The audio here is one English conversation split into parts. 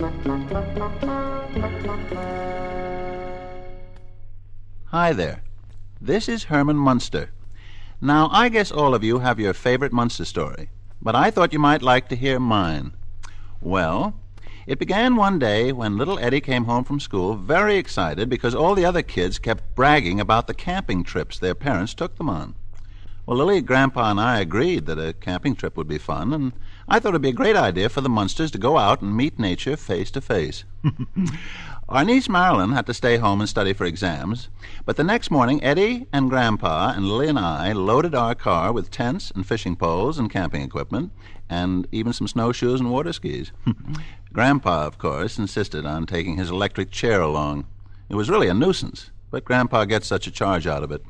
Hi there. This is Herman Munster. Now, I guess all of you have your favorite Munster story, but I thought you might like to hear mine. Well, it began one day when little Eddie came home from school very excited because all the other kids kept bragging about the camping trips their parents took them on. Well, Lily, Grandpa, and I agreed that a camping trip would be fun, and I thought it would be a great idea for the Munsters to go out and meet nature face to face. Our niece Marilyn had to stay home and study for exams, but the next morning Eddie and Grandpa and Lily and I loaded our car with tents and fishing poles and camping equipment, and even some snowshoes and water skis. Grandpa, of course, insisted on taking his electric chair along. It was really a nuisance, but Grandpa gets such a charge out of it.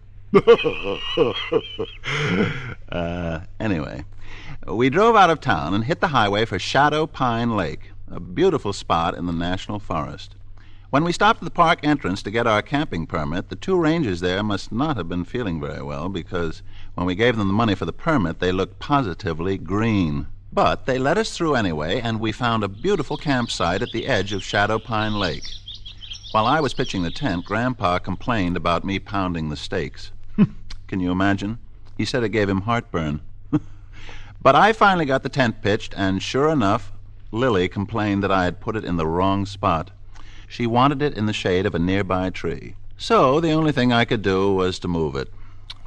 Anyway, we drove out of town and hit the highway for Shadow Pine Lake, a beautiful spot in the National Forest. When we stopped at the park entrance to get our camping permit, the two rangers there must not have been feeling very well, because when we gave them the money for the permit, they looked positively green. But they let us through anyway, and we found a beautiful campsite at the edge of Shadow Pine Lake. While I was pitching the tent, Grandpa complained about me pounding the stakes. Can you imagine? He said it gave him heartburn. But I finally got the tent pitched, and sure enough, Lily complained that I had put it in the wrong spot. She wanted it in the shade of a nearby tree. So the only thing I could do was to move it.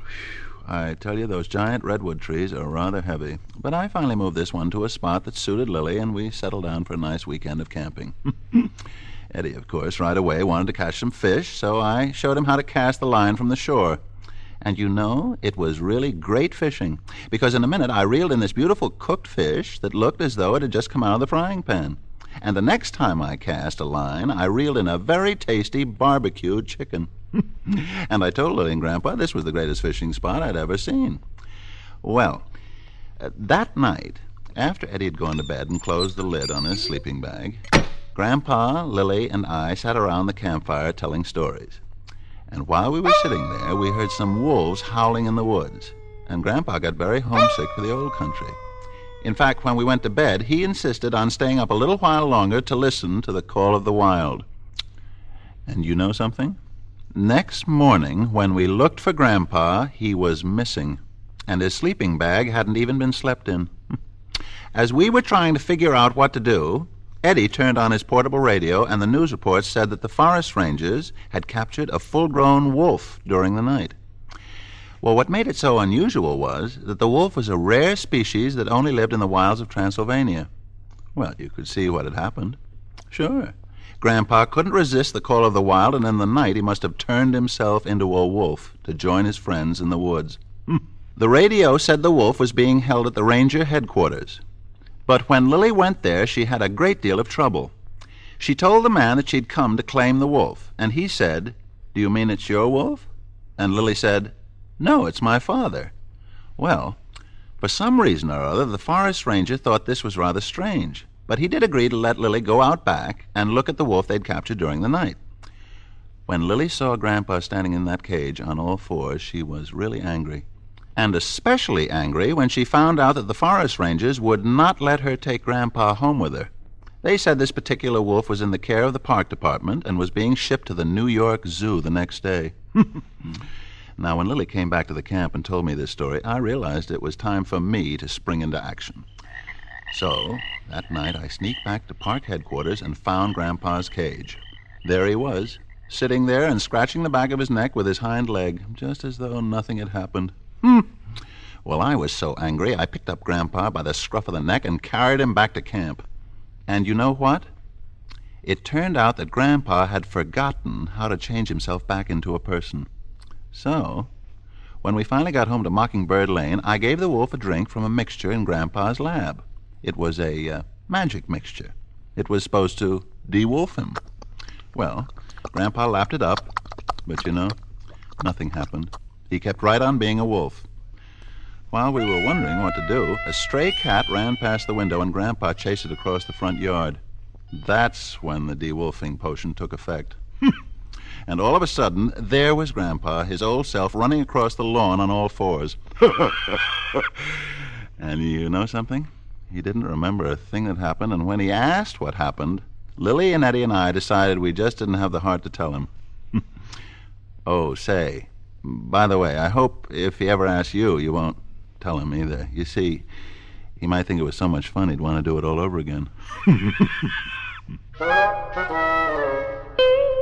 I tell you, those giant redwood trees are rather heavy. But I finally moved this one to a spot that suited Lily, and we settled down for a nice weekend of camping. Eddie, of course, right away wanted to catch some fish, so I showed him how to cast the line from the shore. And you know, it was really great fishing, because in a minute I reeled in this beautiful cooked fish that looked as though it had just come out of the frying pan. And the next time I cast a line, I reeled in a very tasty barbecued chicken. And I told Lily and Grandpa this was the greatest fishing spot I'd ever seen. Well, that night, after Eddie had gone to bed and closed the lid on his sleeping bag, Grandpa, Lily, and I sat around the campfire telling stories. And while we were sitting there, we heard some wolves howling in the woods, and Grandpa got very homesick for the old country. In fact, when we went to bed, he insisted on staying up a little while longer to listen to the call of the wild. And you know something? Next morning, when we looked for Grandpa, he was missing, and his sleeping bag hadn't even been slept in. As we were trying to figure out what to do, Eddie turned on his portable radio, and the news reports said that the forest rangers had captured a full-grown wolf during the night. Well, what made it so unusual was that the wolf was a rare species that only lived in the wilds of Transylvania. Well, you could see what had happened. Sure. Grandpa couldn't resist the call of the wild, and in the night he must have turned himself into a wolf to join his friends in the woods. The radio said the wolf was being held at the ranger headquarters. But when Lily went there, she had a great deal of trouble. She told the man that she'd come to claim the wolf, and he said, "Do you mean it's your wolf?" And Lily said, "No, it's my father." Well, for some reason or other, the forest ranger thought this was rather strange, but he did agree to let Lily go out back and look at the wolf they'd captured during the night. When Lily saw Grandpa standing in that cage on all fours, she was really angry. And especially angry when she found out that the forest rangers would not let her take Grandpa home with her. They said this particular wolf was in the care of the park department and was being shipped to the New York Zoo the next day. Now, when Lily came back to the camp and told me this story, I realized it was time for me to spring into action. So, that night I sneaked back to park headquarters and found Grandpa's cage. There he was, sitting there and scratching the back of his neck with his hind leg, just as though nothing had happened. Well, I was so angry, I picked up Grandpa by the scruff of the neck and carried him back to camp. And you know what? It turned out that Grandpa had forgotten how to change himself back into a person. So, when we finally got home to Mockingbird Lane, I gave the wolf a drink from a mixture in Grandpa's lab. It was a magic mixture. It was supposed to de-wolf him. Well, Grandpa lapped it up, but you know, nothing happened. He kept right on being a wolf. While we were wondering what to do, a stray cat ran past the window and Grandpa chased it across the front yard. That's when the de-wolfing potion took effect. And all of a sudden, there was Grandpa, his old self, running across the lawn on all fours. And you know something? He didn't remember a thing that happened, and when he asked what happened, Lily and Eddie and I decided we just didn't have the heart to tell him. Oh, say, by the way, I hope if he ever asks you, you won't tell him either. You see, he might think it was so much fun he'd want to do it all over again.